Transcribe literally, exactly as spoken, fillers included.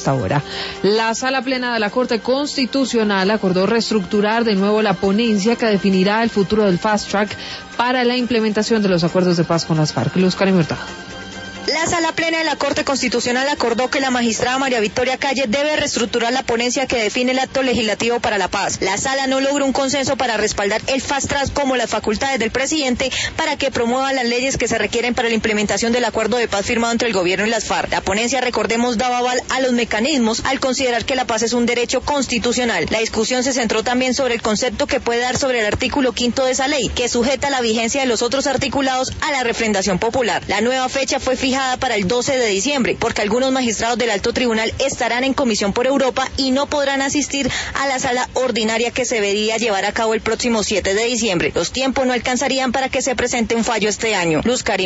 esta hora. La Sala Plena de la Corte Constitucional acordó reestructurar de nuevo la ponencia que definirá el futuro del Fast Track para la implementación de los acuerdos de paz con las FARC. Luz Karen Hurtado. La Sala Plena de la Corte Constitucional acordó que la magistrada María Victoria Calle debe reestructurar la ponencia que define el acto legislativo para la paz. La Sala no logró un consenso para respaldar el fast track como las facultades del presidente para que promueva las leyes que se requieren para la implementación del acuerdo de paz firmado entre el gobierno y las FARC. La ponencia, recordemos, daba aval a los mecanismos al considerar que la paz es un derecho constitucional. La discusión se centró también sobre el concepto que puede dar sobre el artículo quinto de esa ley, que sujeta la vigencia de los otros articulados a la refrendación popular. La nueva fecha fue fijada para el doce de diciembre, porque algunos magistrados del Alto Tribunal estarán en comisión por Europa y no podrán asistir a la sala ordinaria que se debería llevar a cabo el próximo siete de diciembre. Los tiempos no alcanzarían para que se presente un fallo este año. Luz Karim.